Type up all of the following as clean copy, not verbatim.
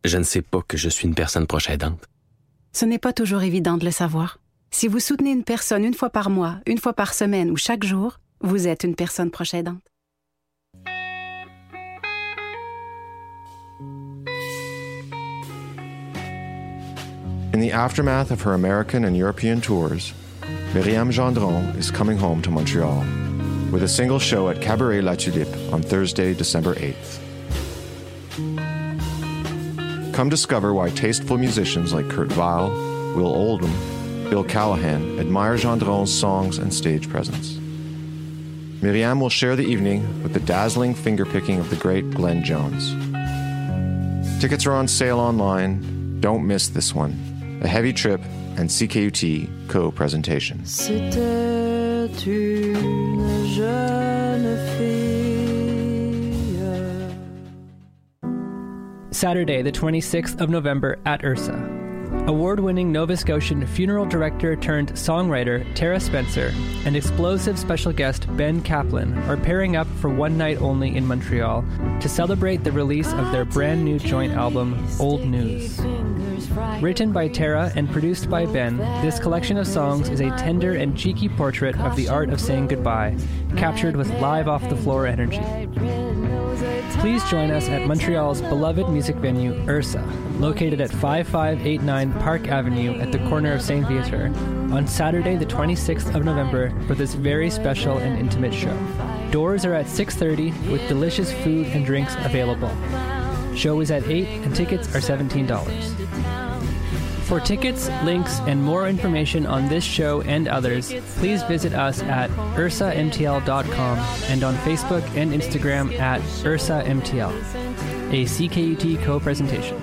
Je ne sais pas que je suis une personne proche aidante. Ce n'est pas toujours évident de le savoir. Si vous soutenez une personne une fois par mois, une fois par semaine ou chaque jour, vous êtes une personne proche aidante. In the aftermath of her American and European tours, Myriam Gendron is coming home to Montreal with a single show at Cabaret La Tulipe on Thursday, December 8th. Come discover why tasteful musicians like Kurt Weill, Will Oldham, Bill Callahan admire Gendron's songs and stage presence. Myriam will share the evening with the dazzling fingerpicking of the great Glenn Jones. Tickets are on sale online. Don't miss this one. A Heavy Trip and CKUT co-presentation. C'était une jeune fille. Saturday, the 26th of November at Ursa. Award-winning Nova Scotian funeral director turned songwriter Tara Spencer and explosive special guest Ben Kaplan are pairing up for one night only in Montreal to celebrate the release of their brand new joint album, Old News. Written by Tara and produced by Ben, this collection of songs is a tender and cheeky portrait of the art of saying goodbye, captured with live off-the-floor energy. Please join us at Montreal's beloved music venue, Ursa, located at 5589 Park Avenue at the corner of St. Viateur, on Saturday the 26th of November for this very special and intimate show. Doors are at 6:30 with delicious food and drinks available. Show is at 8 and tickets are $17. For tickets, links, and more information on this show and others, please visit us at ursamtl.com and on Facebook and Instagram at ursamtl, a CKUT co-presentation.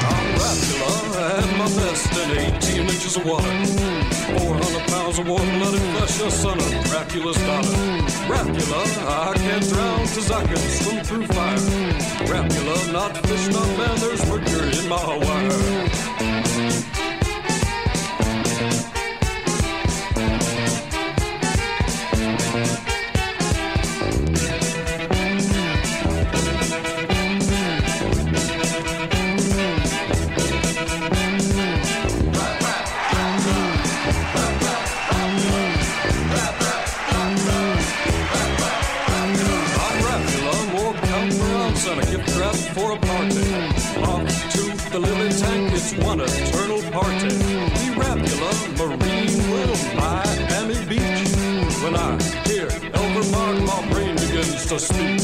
I'm Dracula at my best in 18 inches of water. 400 pounds of warm-blooded flesh, a son of Dracula's daughter. Dracula, I can't drown 'cause I can swim through fire. Dracula, not fish, not man, there's mercury in my wire. And a gift wrap for a party. Off to the lily tank, it's one eternal party. The Dracula Marine will Miami Beach. When I hear Elver Mark, my brain begins to speak.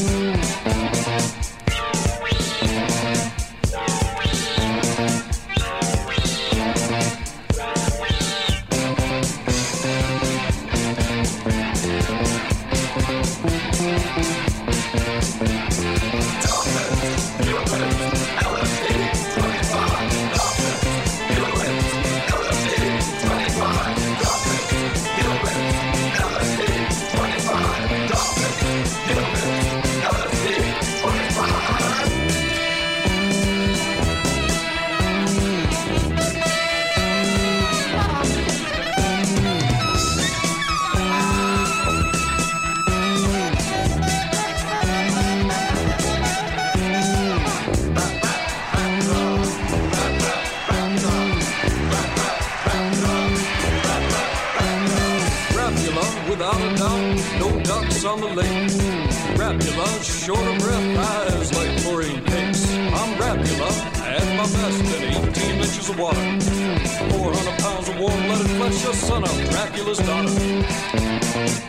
Without a doubt, no ducks on the lake. Dracula, short of breath, eyes like chlorine cakes. I'm Dracula, at my best in 18 inches of water. 400 pounds of warm-blooded flesh, a son of Dracula's daughter.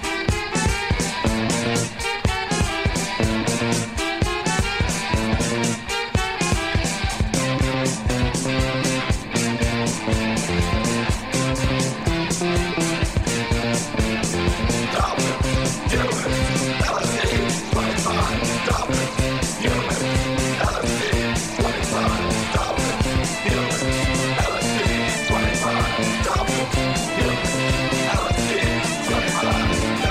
LSD, 25.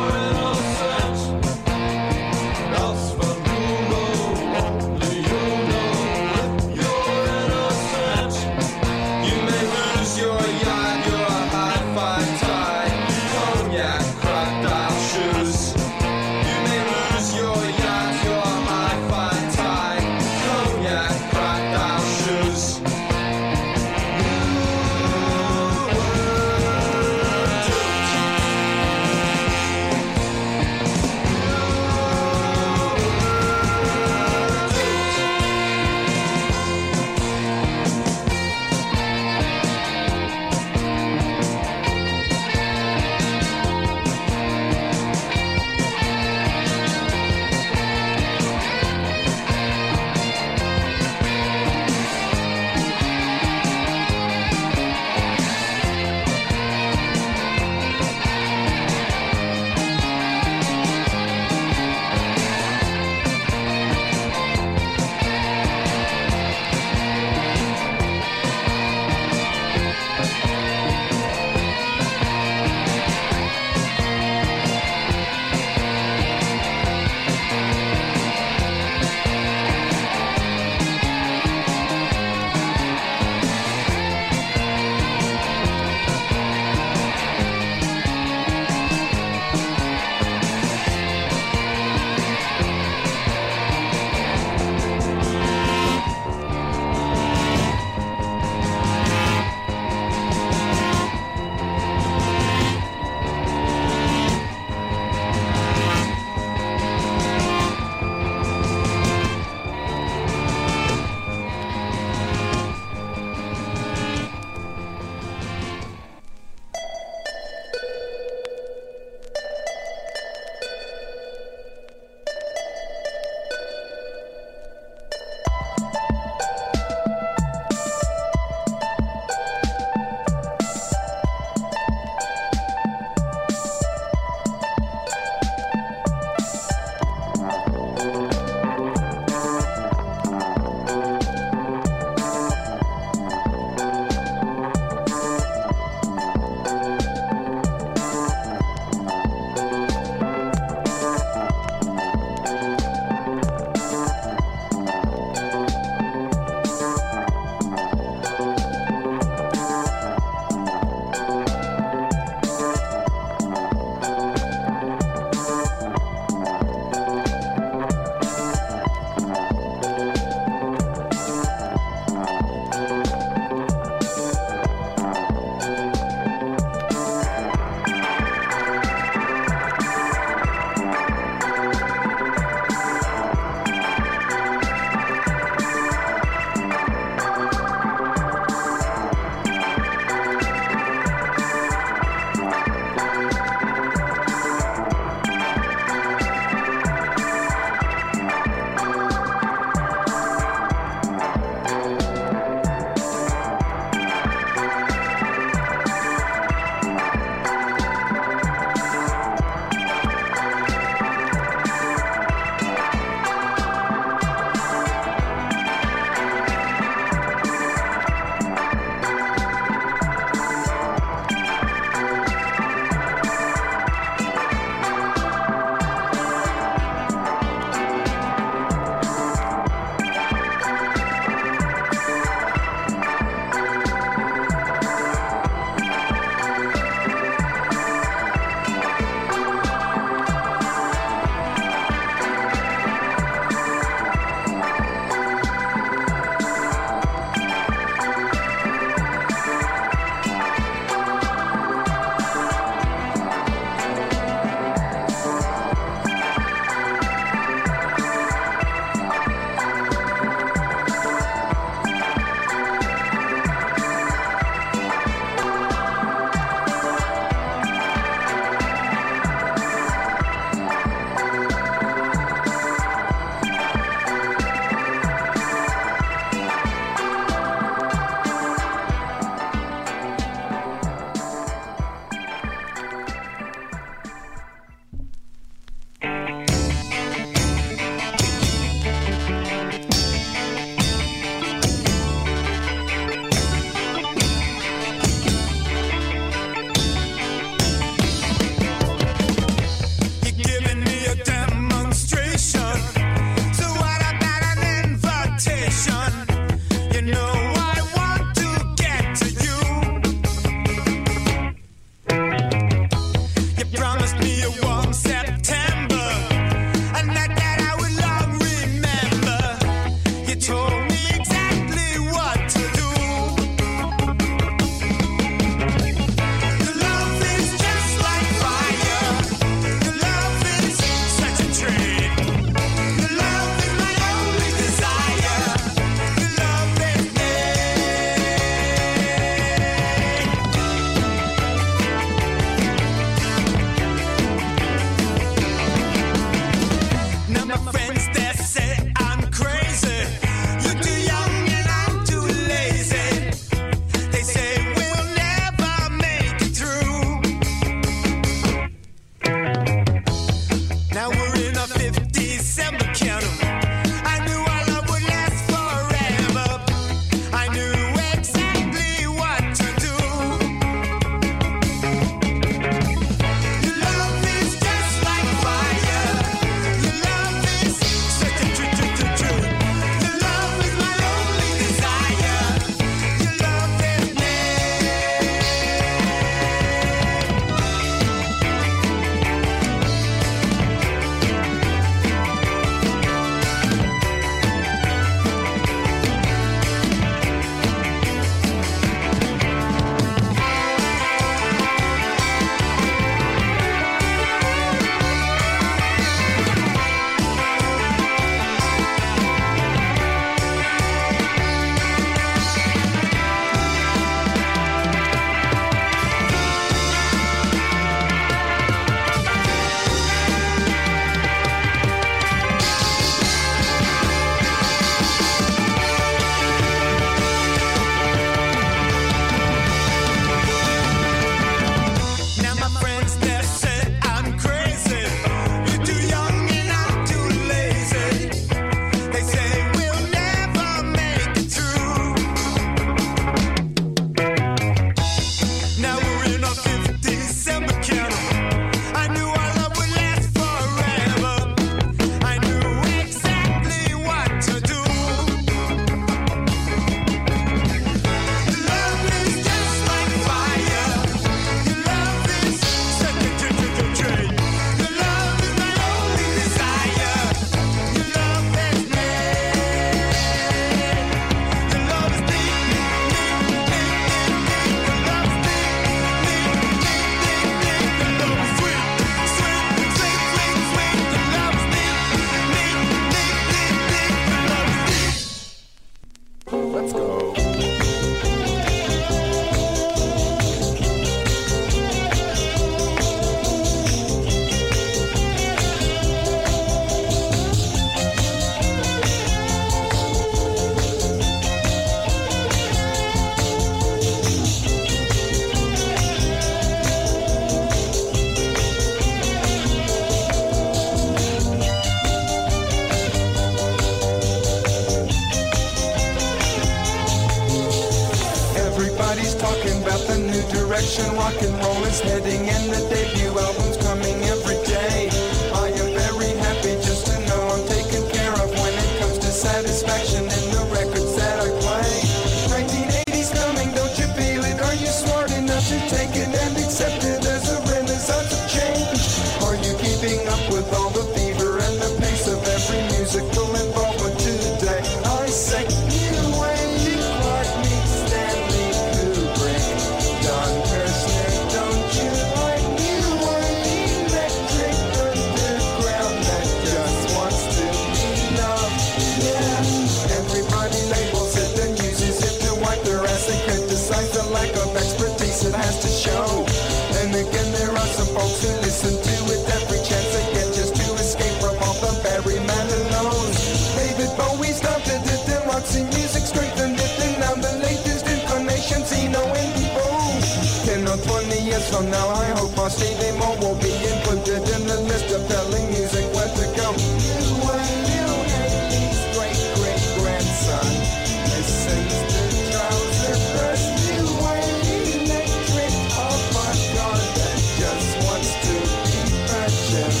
talking about the new direction rock and roll is heading, and the debut album's coming every day. I am very happy just to know I'm taken care of when it comes to satisfaction in the records that I play. 1980's coming, don't you feel it? Are you smart enough to take it and accept it as a renaissance of change? Are you keeping up with all the fever and the pace of every musical involvement today? I say, you Andy Clark meets Stanley Kubrick, Don Kirshner, don't you like you electric underground that just wants to be loved? Yeah, everybody labels it and uses it to wipe their ass and criticize the lack of expertise it has to show. And again, there are some folks who listen to it every chance they get just to escape from all the Barry Manilows. David Bowie started it, and Roxy Music strengthened it, and now the latest incarnation, Zeno and Devo. 10 or 20 years from now, I hope our Stevie Mo will be included in the list of telling music where to go. You and Andy's great-great-grandson listens to Trouser Press. You and electric avant-garde that just wants to be purchased.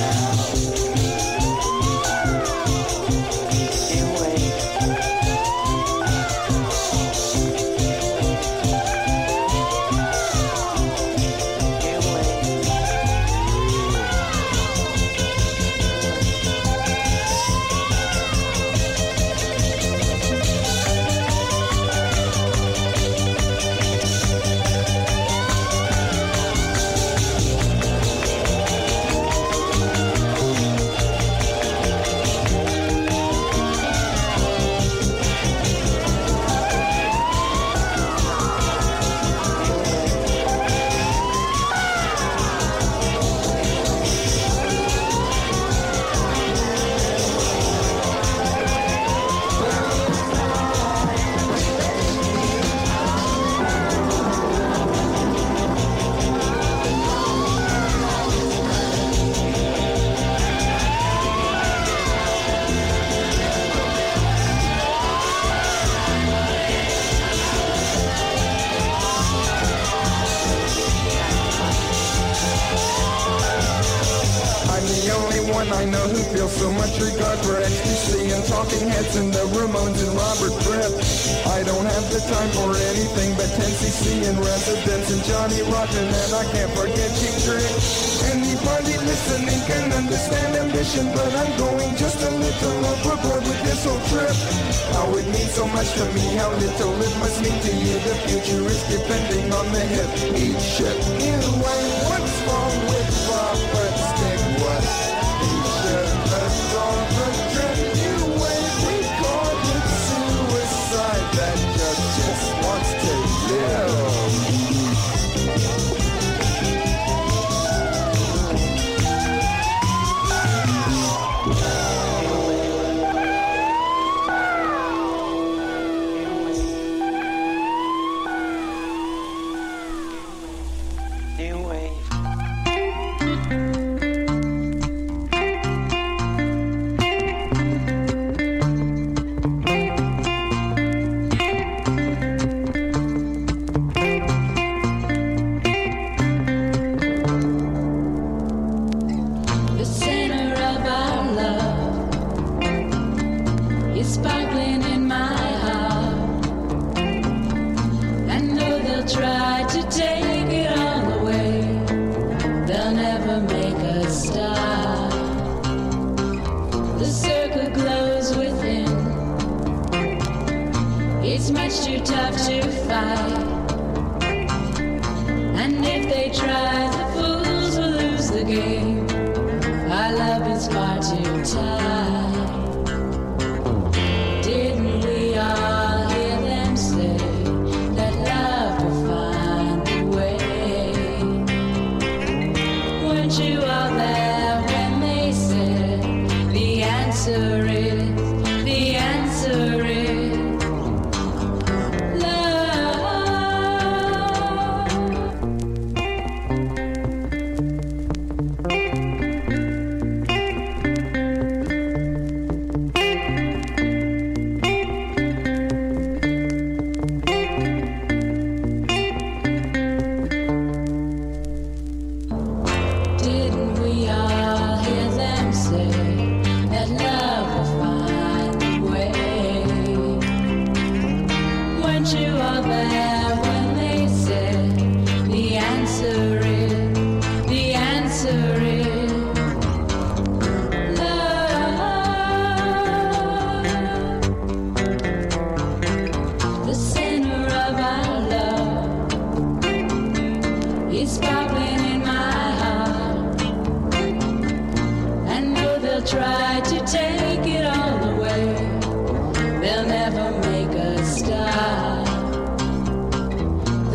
I know who feels so much regard for ecstasy and talking heads and the Ramones and Robert Fripp. I don't have the time for anything but 10cc and Residents and Johnny Rotten, and I can't forget Cheap Trick. Anybody listening can understand ambition, but I'm going just a little overboard with this whole trip. How it means so much to me, how little it must mean to you. The future is depending on the hip. Each ship. Anyway, what's wrong with Robert Stigwood? That's all the trip. You ain't recorded suicide that just wants to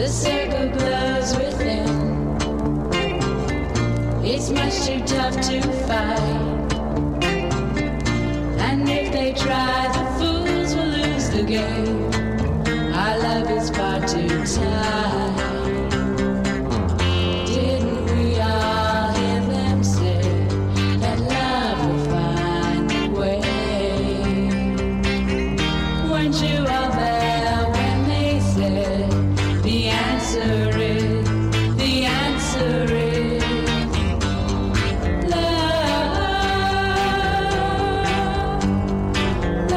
The circle glows within. It's much too tough to fight. And if they try, the fools will lose the game. Our love is far too tight. Didn't we all hear them say that love will find a way? Weren't you all there when they said the answer is, the answer is love, love,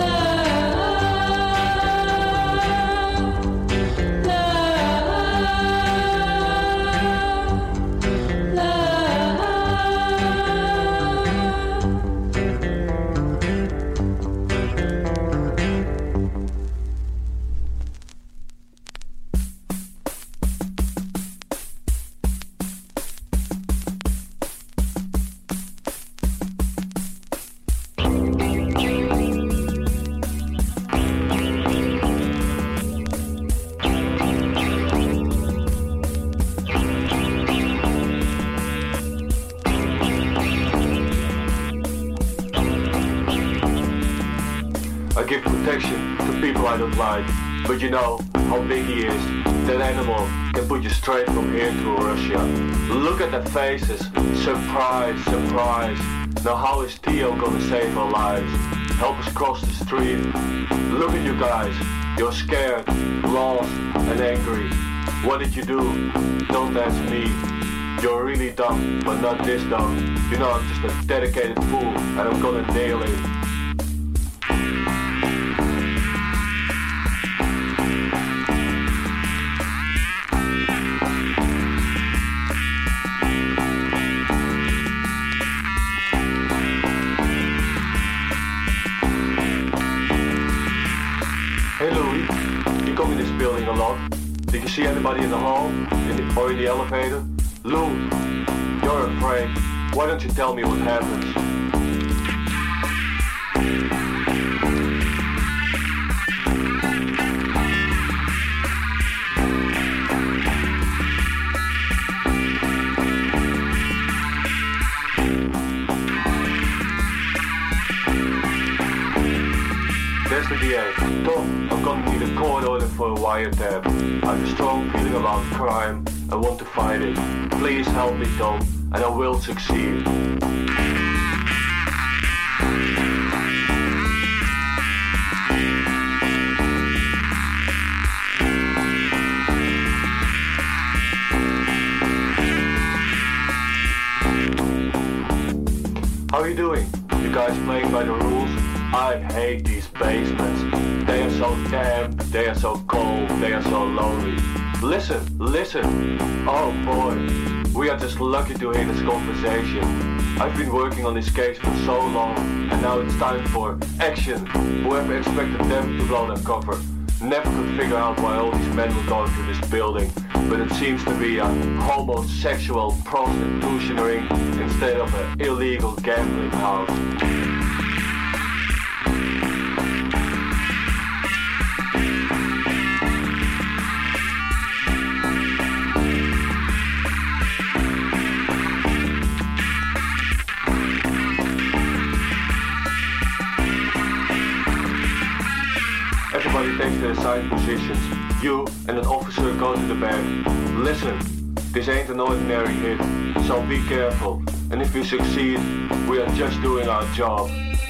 I give protection to people I don't like, but you know how big he is. That animal can put you straight from here to Russia. Look at their faces, surprise, surprise. Now how is Theo gonna save our lives? Help us cross the street. Look at you guys, you're scared, lost and angry. What did you do? Don't ask me. You're really dumb, but not this dumb. You know I'm just a dedicated fool and I'm gonna nail it. Hey Louis, you come in this building a lot. Did you see anybody in the hall? Or in the elevator? Lou, you're afraid. Why don't you tell me what happens? There's the DA. Tom, I'm gonna need a court order for a wiretap. I have a strong feeling about crime. I want to fight it. Please help me, Tom, and I will succeed. How are you doing? You guys playing by the rules? I hate these basements. They are so damp, they are so cold, they are so lonely. Listen, listen. Oh boy, we are just lucky to hear this conversation. I've been working on this case for so long, and now it's time for action. Whoever expected them to blow their cover never could figure out why all these men were going to this building. But it seems to be a homosexual prostitution ring instead of an illegal gambling house. Everybody takes their assigned positions. You and an officer go to the back. Listen, this ain't an ordinary hit, so be careful. And if we succeed, we are just doing our job.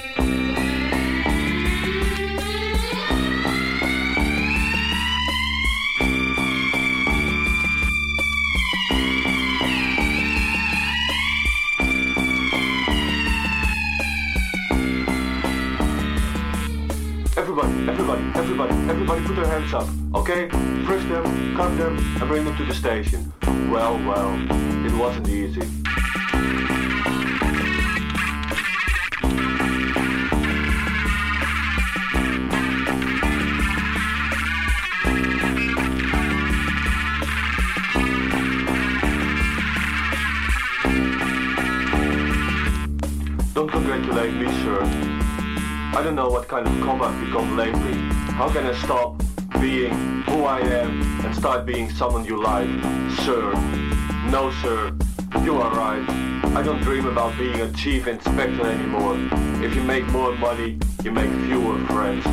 Everybody put their hands up, okay? Frisk them, cut them, and bring them to the station. Well, it wasn't easy. Don't congratulate me, sir. I don't know what kind of cop I've become lately. How can I stop being who I am and start being someone you like. Sir, no sir, you are right. I don't dream about being a chief inspector anymore. If you make more money, you make fewer friends.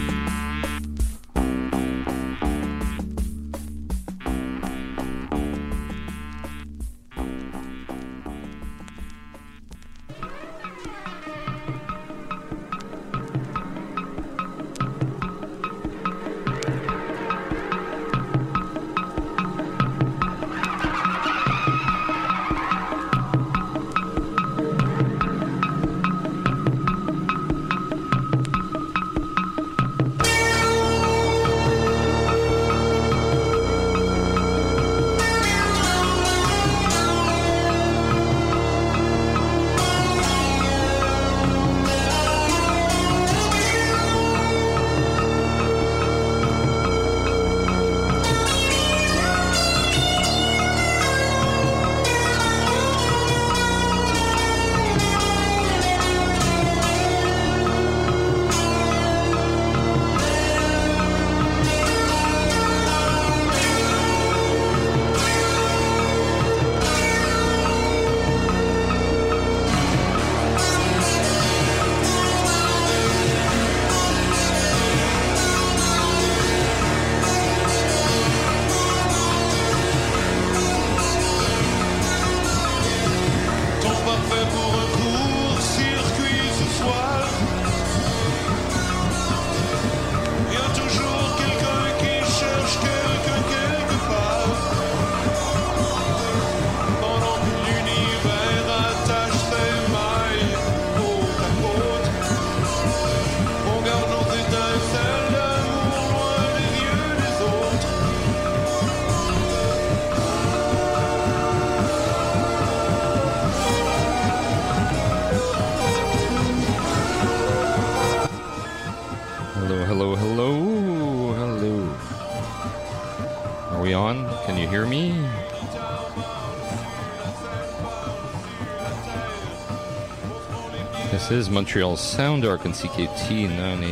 This is Montreal's Sound Arc and CKT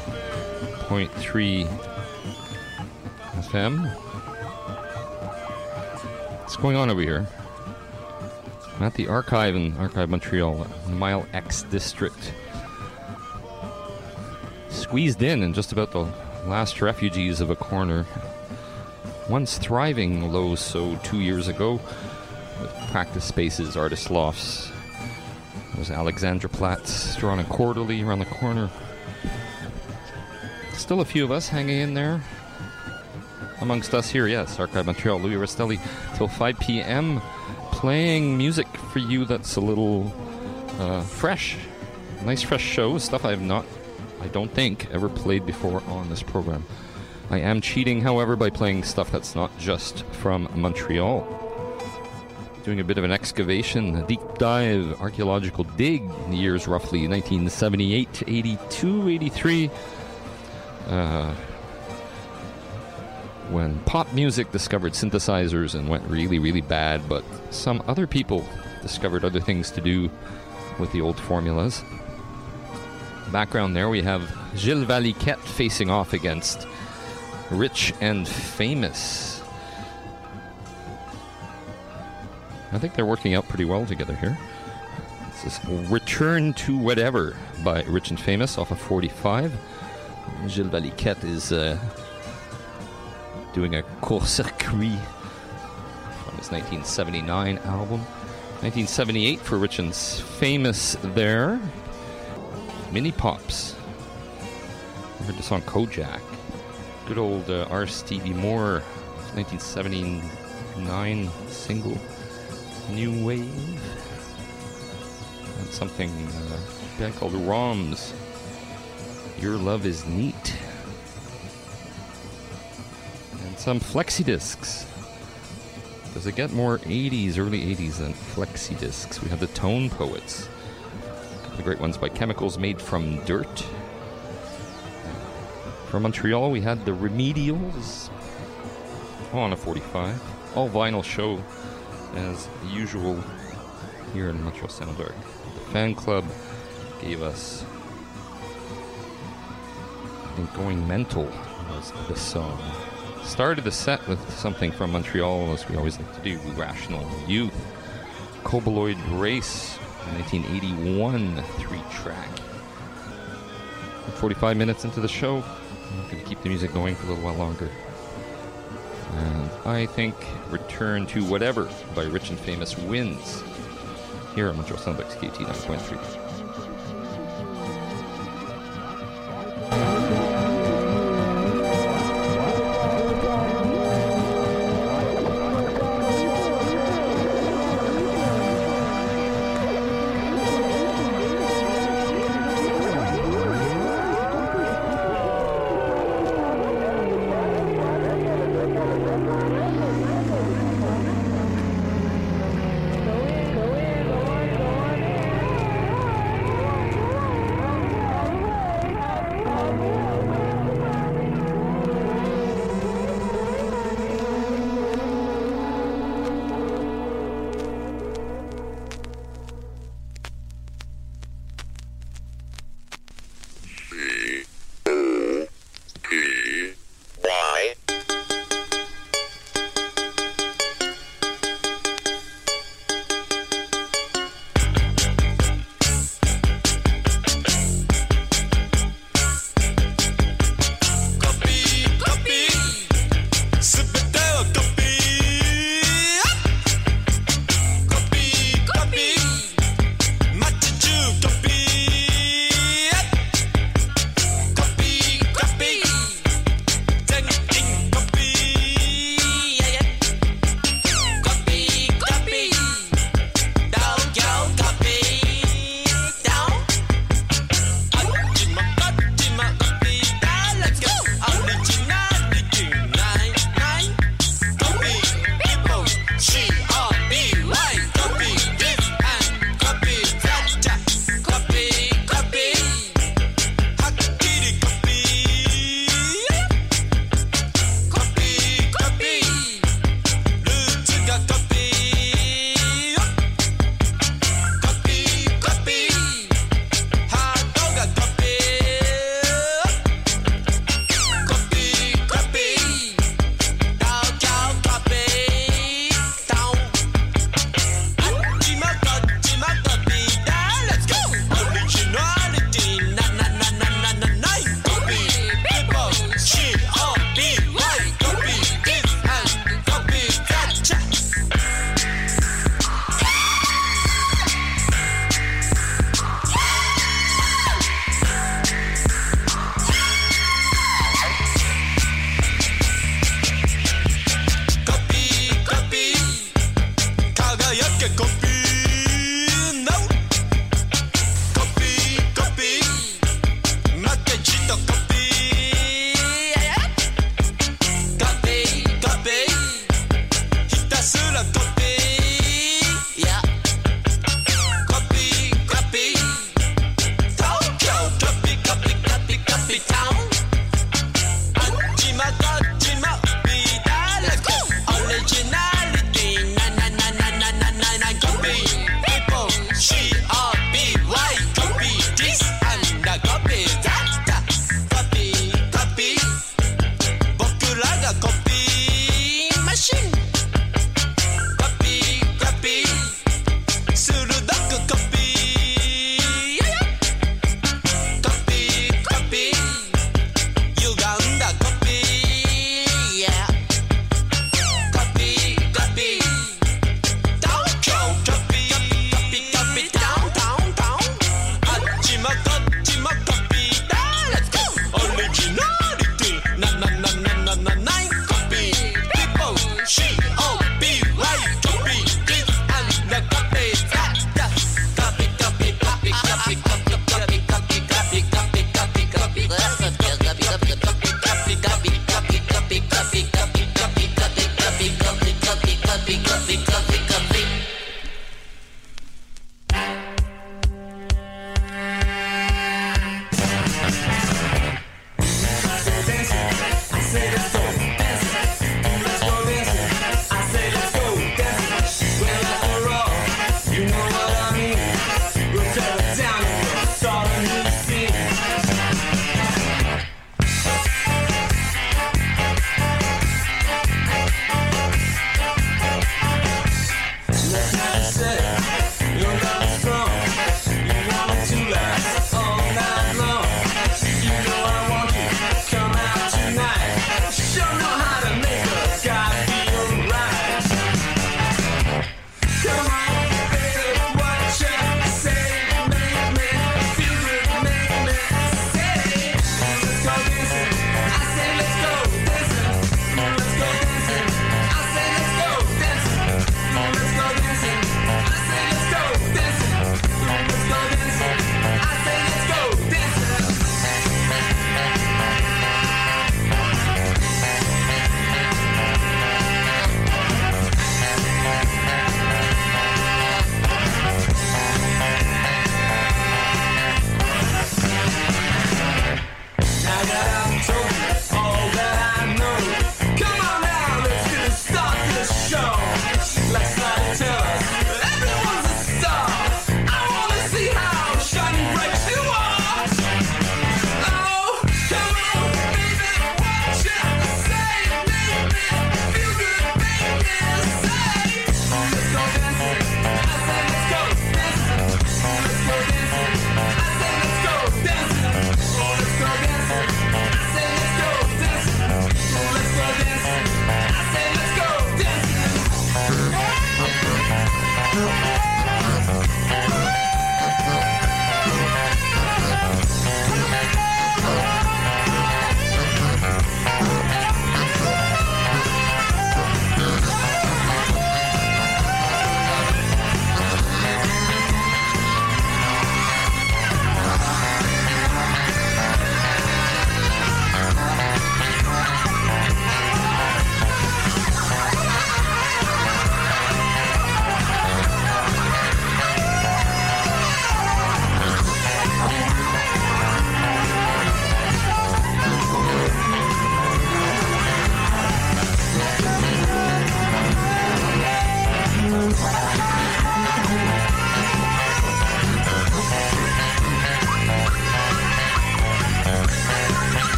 98.3 FM. What's going on over here? I'm at the Archive in Archive Montreal, Mile X District. Squeezed in just about the last refugees of a corner. Once thriving Loso 2 years ago, with practice spaces, artist lofts. There's Alexandra Platz, drawn and quarterly around the corner. Still a few of us hanging in there. Amongst us here, yes, Archive Montreal, Louis Rastelli, till 5 p.m. Playing music for you that's a little fresh. Nice fresh show, stuff I don't think, ever played before on this program. I am cheating, however, by playing stuff that's not just from Montreal. Doing a bit of an excavation, a deep dive, archaeological dig in the years roughly 1978 to 82, 83. When pop music discovered synthesizers and went really, really bad, but some other people discovered other things to do with the old formulas. Background there, we have Gilles Valiquette facing off against Rich and Famous. I think they're working out pretty well together here. This is Return to Whatever by Rich and Famous off of 45. Gilles Valiquette is doing a court circuit from his 1979 album. 1978 for Rich and Famous there. Mini Pops. I heard the song Kojak. Good old R. Stevie Moore 1979 single. New Wave. And something, a band called ROMs. Your Love Is Neat. And some flexi discs. Does it get more 80s, early 80s than flexi discs? We have the Tone Poets. A couple of great ones by Chemicals Made from Dirt. From Montreal, we had the Remedials. On a 45. All vinyl show. As usual here in Montreal Sound Arc. The fan club gave us, I think, Going Mental was the song. Started the set with something from Montreal, as we always like to do, Rational Youth. Cobaloid Race, 1981, 3-track. 45 minutes into the show, I'm going to keep the music going for a little while longer. And I think Return to Whatever by Rich and Famous wins here on Montreal Soundbox KT 9.3.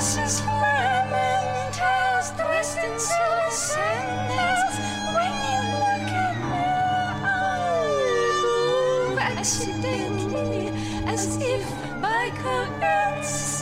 horses, lemon tails, dressed in silk sandals. When you look at me, I move accidentally, as if by coincidence.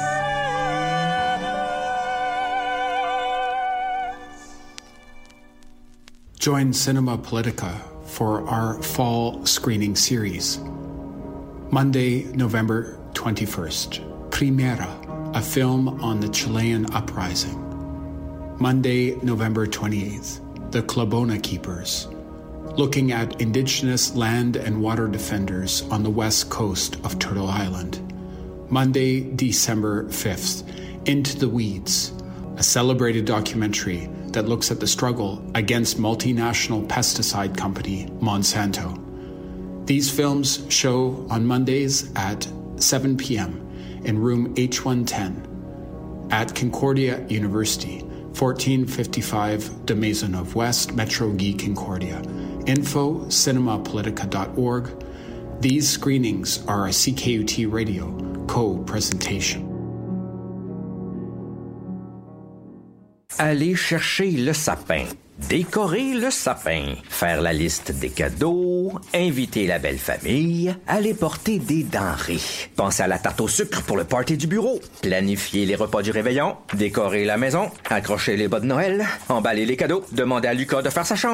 Join Cinema Politica for our fall screening series. Monday, November 21st, Primera, a film on the Chilean uprising. Monday, November 28th, The Clabona Keepers, looking at indigenous land and water defenders on the west coast of Turtle Island. Monday, December 5th, Into the Weeds, a celebrated documentary that looks at the struggle against multinational pesticide company Monsanto. These films show on Mondays at 7 p.m. in room H110 at Concordia University, 1455 de Maisonneuve West, Metro Guy Concordia. Info, cinemapolitica.org. These screenings are a CKUT Radio co-presentation. Aller chercher le sapin, décorer le sapin, faire la liste des cadeaux, inviter la belle famille, aller porter des denrées, penser à la tarte au sucre pour le party du bureau, planifier les repas du réveillon, décorer la maison, accrocher les bas de Noël, emballer les cadeaux, demander à Lucas de faire sa chambre.